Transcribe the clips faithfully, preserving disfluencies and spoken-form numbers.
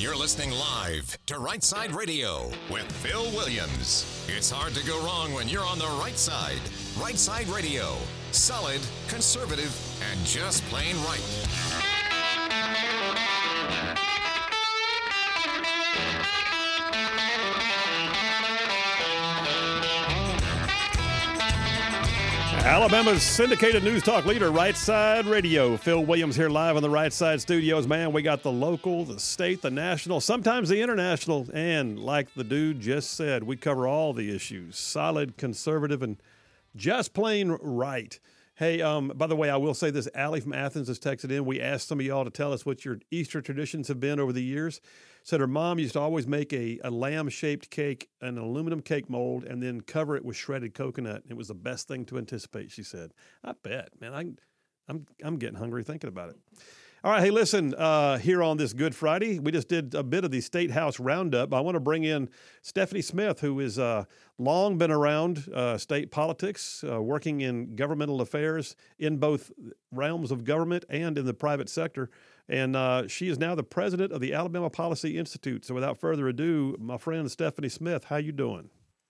You're listening live to Right Side Radio with Phil Williams. It's hard to go wrong when you're on the right side. Right Side Radio. Solid, conservative, and just plain right. Alabama's syndicated news talk leader, Right Side Radio. Phil Williams here live on the Right Side Studios. Man, we got the local, the state, the national, sometimes the international, and like the dude just said, we cover all the issues. Solid, conservative, and just plain right. Hey, um, by the way, I will say this. Allie from Athens has texted in. We asked some of y'all to tell us what your Easter traditions have been over the years. Said her mom used to always make a, a lamb-shaped cake, an aluminum cake mold, and then cover it with shredded coconut. It was the best thing to anticipate, she said. I bet, man. I, I'm I'm getting hungry thinking about it. All right, hey, listen, uh, here on this Good Friday, we just did a bit of the State House Roundup. I want to bring in Stephanie Smith, who has uh, long been around uh, state politics, uh, working in governmental affairs in both realms of government and in the private sector. And uh, she is now the president of the Alabama Policy Institute. So without further ado, my friend Stephanie Smith, how you doing?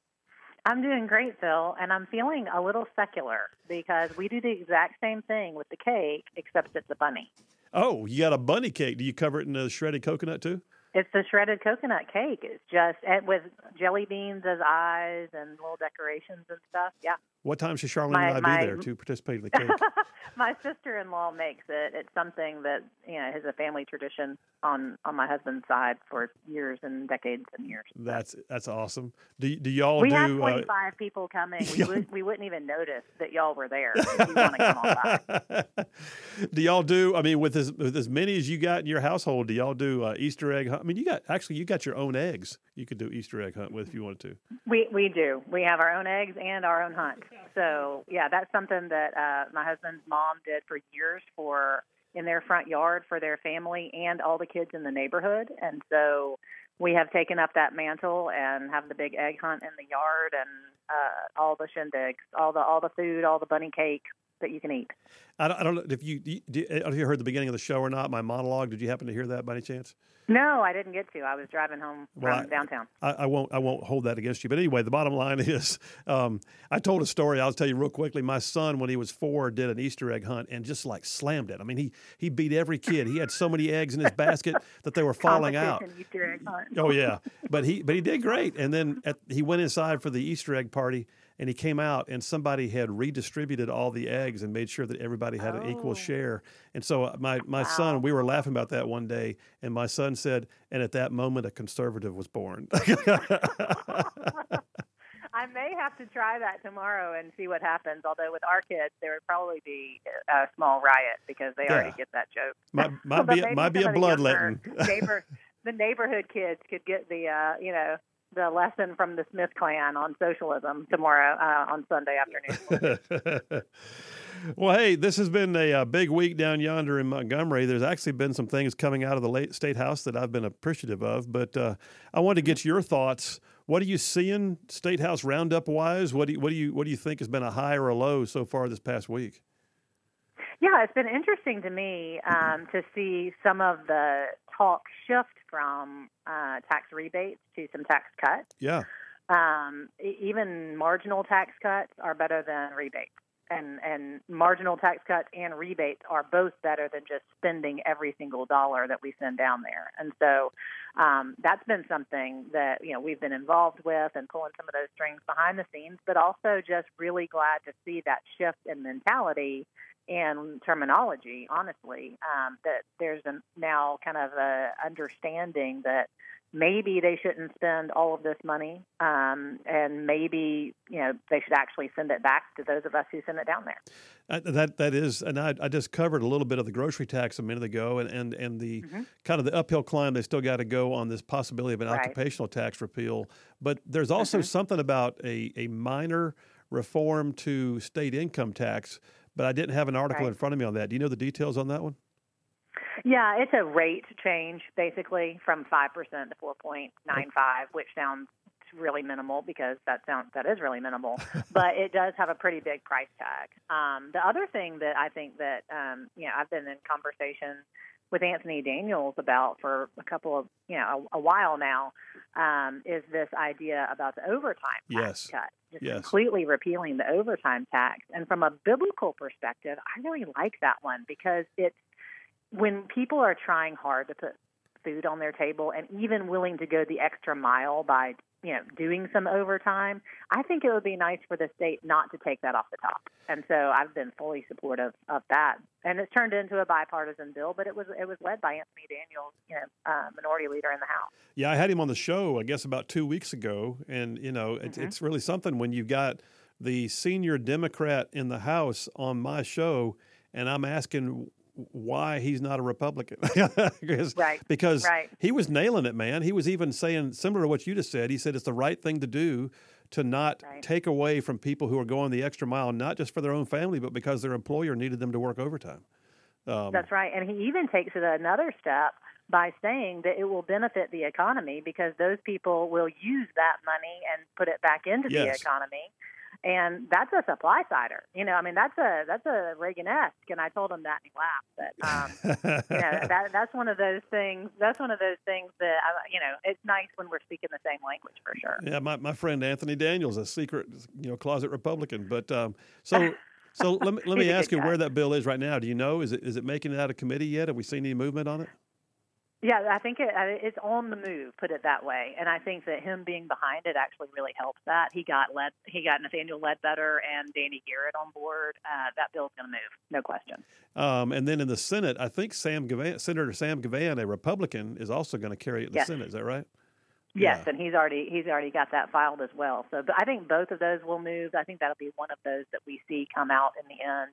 I'm doing great, Phil, and I'm feeling a little secular because we do the exact same thing with the cake, except it's a bunny. Oh, you got a bunny cake. Do you cover it in a shredded coconut too? It's the shredded coconut cake. It's just and with jelly beans as eyes and little decorations and stuff. Yeah. What time should Charlene my, and I my, be there to participate in the cake? My sister-in-law makes it. It's something that, you know, is a family tradition on, on my husband's side for years and decades and years. That's that's awesome. Do do y'all we do? We have twenty-five uh, people coming. We, would, we wouldn't even notice that y'all were there if you want to come on by. Do y'all do? I mean, with as with as many as you got in your household, do y'all do uh, Easter egg hunt? I mean, you got actually you got your own eggs. You could do Easter egg hunt with if you wanted to. We we do. We have our own eggs and our own hunt. So yeah, that's something that uh, my husband's mom did for years for in their front yard for their family and all the kids in the neighborhood. And so we have taken up that mantle and have the big egg hunt in the yard and uh, all the shindigs, all the all the food, all the bunny cake that you can eat. I don't, I don't know if you, you if you heard the beginning of the show or not. My monologue. Did you happen to hear that by any chance? No, I didn't get to. I was driving home from well, I, downtown. I, I won't. I won't hold that against you. But anyway, the bottom line is, um, I told a story. I'll tell you real quickly. My son, when he was four, did an Easter egg hunt and just like slammed it. I mean, he he beat every kid. He had so many eggs in his basket that they were falling out. Easter egg hunt. Oh yeah, but he but he did great. And then at, he went inside for the Easter egg party. And he came out, and somebody had redistributed all the eggs and made sure that everybody had an oh. equal share. And so my, my wow. son, we were laughing about that one day, and my son said, and at that moment, a conservative was born. I may have to try that tomorrow and see what happens, although with our kids, there would probably be a small riot because they yeah. already get that joke. Might, might, be, might be a bloodletting. Neighbor, the neighborhood kids could get the, uh, you know, the lesson from the Smith clan on socialism tomorrow uh, on Sunday afternoon. Well, hey, this has been a, a big week down yonder in Montgomery. There's actually been some things coming out of the late State House that I've been appreciative of, but uh, I wanted to get your thoughts. What are you seeing State House roundup wise? What do you, what do you what do you think has been a high or a low so far this past week? Yeah, it's been interesting to me um, to see some of the talk shift from uh, tax rebates to some tax cuts. Yeah. Um, even marginal tax cuts are better than rebates. And, and marginal tax cuts and rebates are both better than just spending every single dollar that we send down there. And so um, that's been something that, you know, we've been involved with and pulling some of those strings behind the scenes, but also just really glad to see that shift in mentality and terminology, honestly, um, that there's a, now kind of a understanding that maybe they shouldn't spend all of this money, um, and maybe, you know, they should actually send it back to those of us who send it down there. Uh, that that is, and I, I just covered a little bit of the grocery tax a minute ago, and and, and the mm-hmm. kind of the uphill climb they still got to go on this possibility of an right. occupational tax repeal. But there's also mm-hmm. something about a, a minor reform to state income tax. But I didn't have an article right. in front of me on that. Do you know the details on that one? Yeah, it's a rate change, basically, from five percent to four point nine five, which sounds really minimal because that sounds that is really minimal. But it does have a pretty big price tag. Um, the other thing that I think that, um, you know, I've been in conversation with Anthony Daniels about for a couple of, you know, a, a while now, um, is this idea about the overtime tax Yes. cut, just Yes. completely repealing the overtime tax. And from a biblical perspective, I really like that one because it's when people are trying hard to put food on their table and even willing to go the extra mile by, you know, doing some overtime, I think it would be nice for the state not to take that off the top. And so I've been fully supportive of that. And it's turned into a bipartisan bill, but it was it was led by Anthony Daniels, you know, uh, minority leader in the House. Yeah, I had him on the show, I guess, about two weeks ago. And, you know, it's, Mm-hmm. it's really something when you've got the senior Democrat in the House on my show, and I'm asking why he's not a Republican. because Right, because right. he was nailing it, man. He was even saying, similar to what you just said, he said it's the right thing to do to not Right. take away from people who are going the extra mile, not just for their own family, but because their employer needed them to work overtime. Um, That's right. And he even takes it another step by saying that it will benefit the economy because those people will use that money and put it back into the Yes. economy. And that's a supply sider. You know, I mean, that's a that's a Reagan-esque. And I told him that and he laughed. But, um, you know, that, that's one of those things. That's one of those things that, I, you know, it's nice when we're speaking the same language for sure. Yeah, my, my friend Anthony Daniels, a secret, you know, closet Republican. But um, so so let me let He's me a ask good you guy. where that bill is right now. Do you know? Is it is it making it out of committee yet? Have we seen any movement on it? Yeah, I think it, it's on the move, put it that way. And I think that him being behind it actually really helps that. He got led, he got Nathaniel Ledbetter and Danny Garrett on board. Uh, that bill's going to move, no question. Um, and then in the Senate, I think Sam Gavan, Senator Sam Gavan, a Republican, is also going to carry it in the Yes. Senate. Is that right? Yes, Yeah. and he's already he's already got that filed as well. So, but I think both of those will move. I think that'll be one of those that we see come out in the end.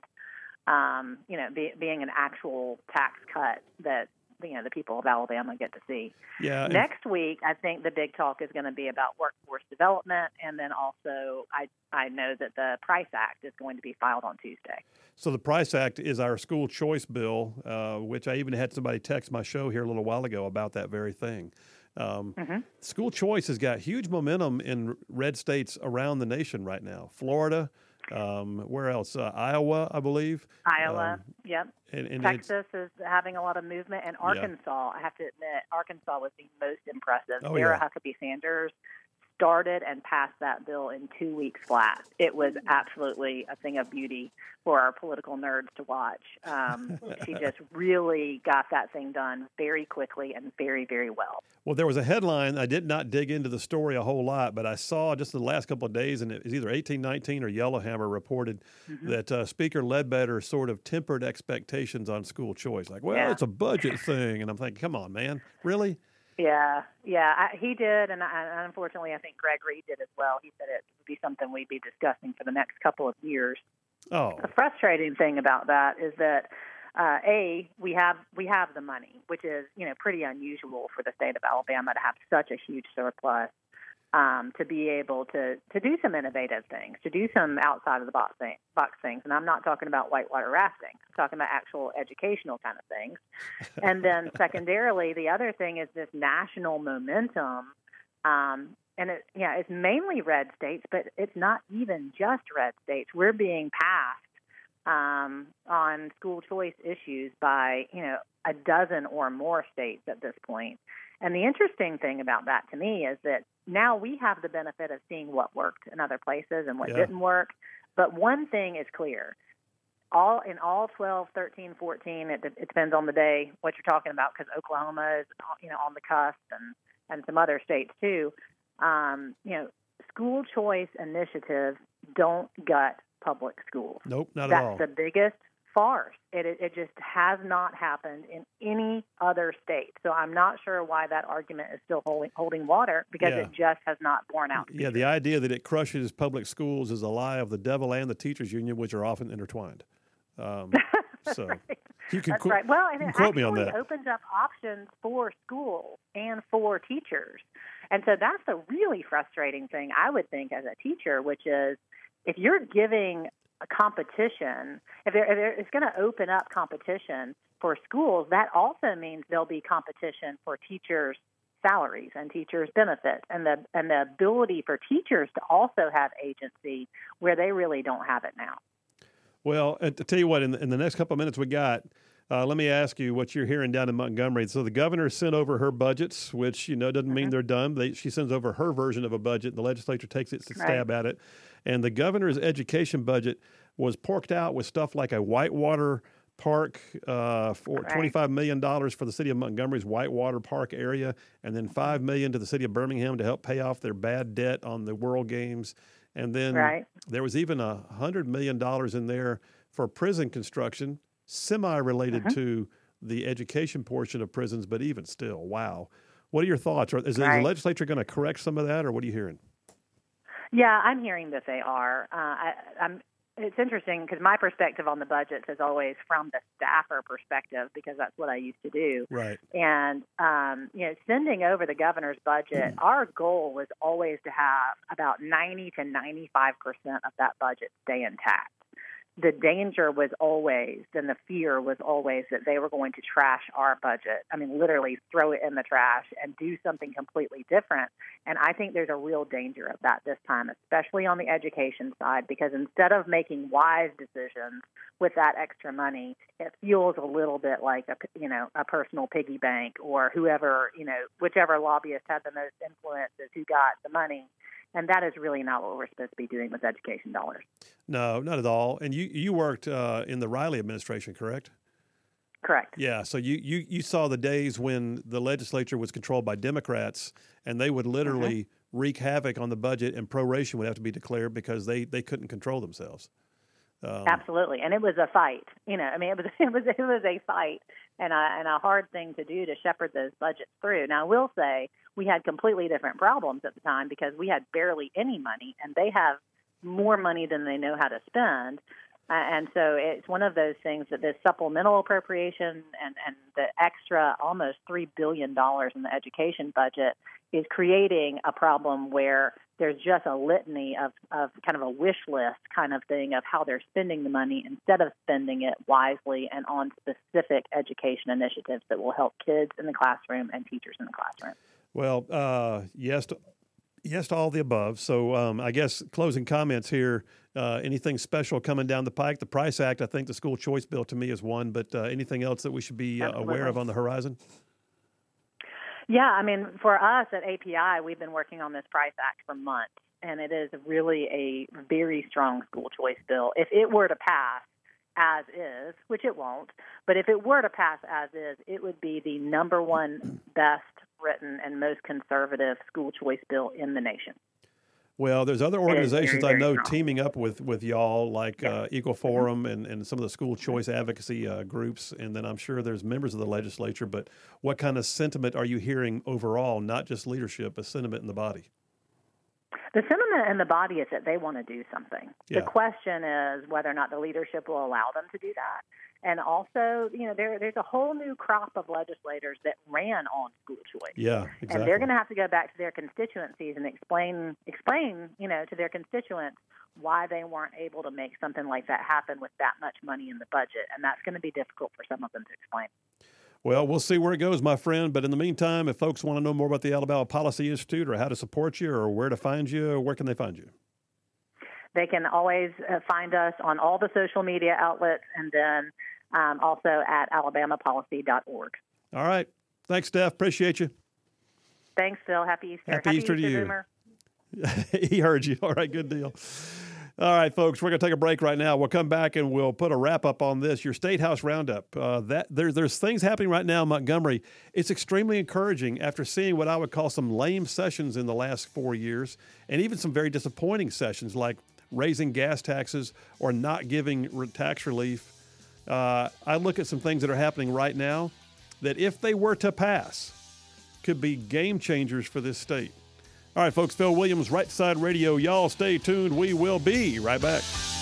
Um, you know, be, being an actual tax cut that you know the people of Alabama get to see. Yeah. and- Next week, I think the big talk is going to be about workforce development, and then also I I know that the Price Act is going to be filed on Tuesday. So the Price Act is our school choice bill, uh, which I even had somebody text my show here a little while ago about that very thing. Um, Mm-hmm. School choice has got huge momentum in red states around the nation right now. Florida, um, where else? Uh, Iowa, I believe. Iowa, Um, yep. and, and it's, Texas is having a lot of movement, and Arkansas, I have to admit, Arkansas was the most impressive. Oh, Sarah yeah. Huckabee Sanders started and passed that bill in two weeks flat. It was absolutely a thing of beauty for our political nerds to watch. Um, she just really got that thing done very quickly and very, very well. well, there was a headline. I did not dig into the story a whole lot, but I saw just in the last couple of days, and it was either eighteen nineteen or Yellowhammer reported Mm-hmm. that uh, Speaker Ledbetter sort of tempered expectations on school choice. Like, well, Yeah. it's a budget thing. And I'm thinking, come on, man, really? Yeah, yeah, I, he did, and, I, and unfortunately, I think Greg Reed did as well. He said it would be something we'd be discussing for the next couple of years. Oh, The frustrating thing about that is that uh, a we have we have the money, which is you know pretty unusual for the state of Alabama to have such a huge surplus um, to be able to to do some innovative things, to do some outside of the box thing, box things. And I'm not talking about whitewater rafting. I'm talking about actual educational kind of things. And then secondarily, the other thing is this national momentum. Um, and it, yeah, it's mainly red states, but it's not even just red states. We're being passed um, on school choice issues by, you know, a dozen or more states at this point. And the interesting thing about that to me is that now we have the benefit of seeing what worked in other places and what Yeah. didn't work. But one thing is clear. All in all twelve, thirteen, fourteen, it, it depends on the day what you're talking about because Oklahoma is, you know, on the cusp and, and some other states too. Um, you know, school choice initiatives don't gut public schools. nope, not That's at all. the biggest farce. It, it it just has not happened in any other state. So I'm not sure why that argument is still holding holding water because Yeah. it just has not borne out. Yeah, the idea that it crushes public schools is a lie of the devil and the teachers union, which are often intertwined. Um, so you can That's qu- right. Well, and you it can quote actually me on that. opens up options for schools and for teachers. And so that's the really frustrating thing, I would think, as a teacher, which is if you're giving a competition, if, there, if there, it's going to open up competition for schools, that also means there'll be competition for teachers' salaries and teachers' benefits and the and the ability for teachers to also have agency where they really don't have it now. Well, and to tell you what, in the, in the next couple of minutes we got, Uh, let me ask you what you're hearing down in Montgomery. So the governor sent over her budgets, which, you know, doesn't mean Mm-hmm. they're done. They, she sends over her version of a budget. The legislature takes its stab Right. at it. And the governor's education budget was porked out with stuff like a Whitewater Park uh, for Right. twenty-five million dollars for the city of Montgomery's Whitewater Park area, and then five million dollars to the city of Birmingham to help pay off their bad debt on the World Games. And then Right. there was even a one hundred million dollars in there for prison construction, semi-related Mm-hmm. to the education portion of prisons, but even still, wow. What are your thoughts? Are- Is, is the Right. legislature going to correct some of that, or what are you hearing? Yeah, I'm hearing that they are. Uh, I, I'm. It's interesting because my perspective on the budgets is always from the staffer perspective because that's what I used to do. Right. And, um, you know, sending over the governor's budget, our goal was always to have about ninety to ninety-five percent of that budget stay intact. The danger was always, and the fear was always that they were going to trash our budget. I mean, literally throw it in the trash and do something completely different. And I think there's a real danger of that this time, especially on the education side, because instead of making wise decisions with that extra money, it feels a little bit like a, you know, a personal piggy bank or whoever, you know, whichever lobbyist had the most influence is who got the money. And that is really not what we're supposed to be doing with education dollars. No, not at all. And you, you worked uh, in the Riley administration, correct? Correct. Yeah, so you, you, you saw the days when the legislature was controlled by Democrats, and they would literally mm-hmm. wreak havoc on the budget, and proration would have to be declared because they, they couldn't control themselves. Um, Absolutely, and it was a fight. You know, I mean, it was it was it was a fight and a and a hard thing to do to shepherd those budgets through. Now, I will say we had completely different problems at the time because we had barely any money, and they have more money than they know how to spend. Uh, and so it's one of those things that this supplemental appropriation and, and the extra almost three billion dollars in the education budget is creating a problem where there's just a litany of, of kind of a wish list kind of thing of how they're spending the money instead of spending it wisely and on specific education initiatives that will help kids in the classroom and teachers in the classroom. Well, uh, yes, to, yes to all the above. So um, I guess closing comments here, uh, anything special coming down the pike? The PRICE Act, I think the school choice bill to me is one, but uh, anything else that we should be uh, aware of on the horizon? Yeah, I mean, for us at A P I, we've been working on this PRICE Act for months, and it is really a very strong school choice bill. If it were to pass as is, which it won't, but if it were to pass as is, it would be the number one best written and most conservative school choice bill in the nation. Well, there's other organizations very, very I know strong. teaming up with, with y'all, like Yeah. uh, Equal Forum and, and some of the school choice advocacy uh, groups, and then I'm sure there's members of the legislature. But what kind of sentiment are you hearing overall, not just leadership, but sentiment in the body? The sentiment in the body is that they want to do something. Yeah. The question is whether or not the leadership will allow them to do that. And also, you know, there, there's a whole new crop of legislators that ran on school choice. Yeah, exactly. And they're going to have to go back to their constituencies and explain, explain, you know, to their constituents why they weren't able to make something like that happen with that much money in the budget. And that's going to be difficult for some of them to explain. Well, we'll see where it goes, my friend. But in the meantime, if folks want to know more about the Alabama Policy Institute or how to support you or where to find you, where can they find you? They can always uh, find us on all the social media outlets and then um, also at alabama policy dot org. All right. Thanks, Steph. Appreciate you. Thanks, Phil. Happy Easter. Happy, Happy Easter, Easter to you. Boomer. He heard you. All right, good deal. All right, folks, we're going to take a break right now. We'll come back and we'll put a wrap up on this. Your State House Roundup. Uh, that there, There's things happening right now in Montgomery. It's extremely encouraging after seeing what I would call some lame sessions in the last four years and even some very disappointing sessions like raising gas taxes or not giving re- tax relief. Uh, I look at some things that are happening right now that if they were to pass could be game changers for this state. All right, folks, Phil Williams, Right Side Radio. Y'all stay tuned. We will be right back.